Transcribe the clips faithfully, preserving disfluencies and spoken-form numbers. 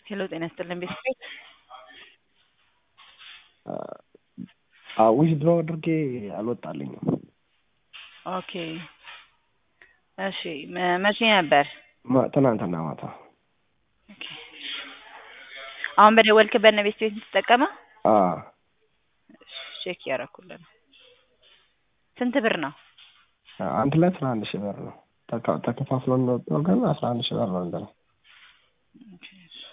ሄሎ ጤና ይስጥልን ቤተሰብ። ዊዝ ድሮ አድርጌ አልወጣልኝም። ኦኬ እሺ መ- መቼ ነበር? ማ- ትናንትና ማታ። ኦኬ አሁን በደወልክበት ነው ቤት ቤት የምትጠቀመው? አዎ ቼክ ያደረኩልን። ስንት ብር ነው? አንድ ላይ አስራ አንድ ሺህ ብር ነው። ተካ- ተከፋፍሎ እንደወጣው ግን አስራ አንድ ሺህ ብር ነው እንደ ነው። ኦኬ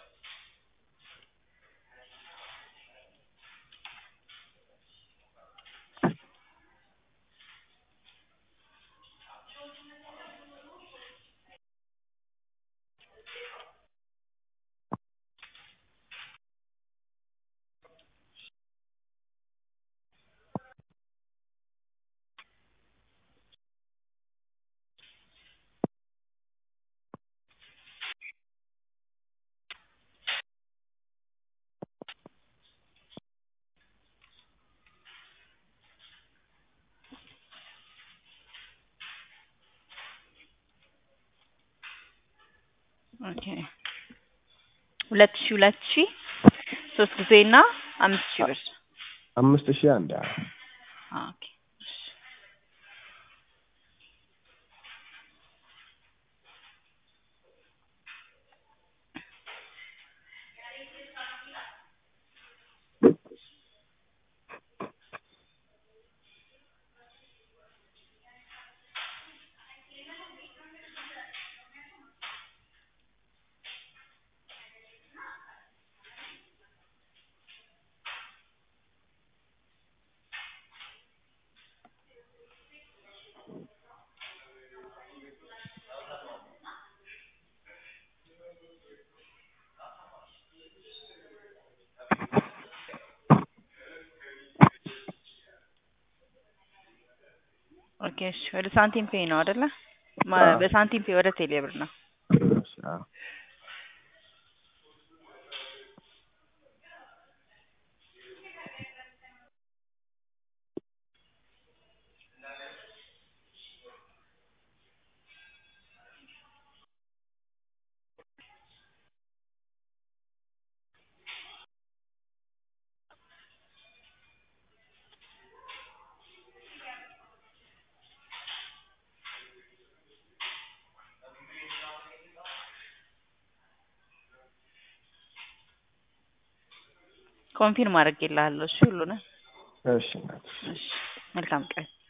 ኦኬ ሁለት ሺህ ሁለት ሺህ ሶስት ጊዜ እና አምስት ሺህ ብር። አምስት ሺህ አንድ ያ ኦኬ ኦኬ እሺ ወደ ሳንቲም ፔይ ነው አይደለ? ማ- አዎ። በሳንቲም ፔይ ወደ ቴሌ ብር ነው። አዎ። ኮንፊርም አድርጌልሃለሁ። እሺ ሁሉንም። እሺ እናትሽ። እሺ መልካም ቀን።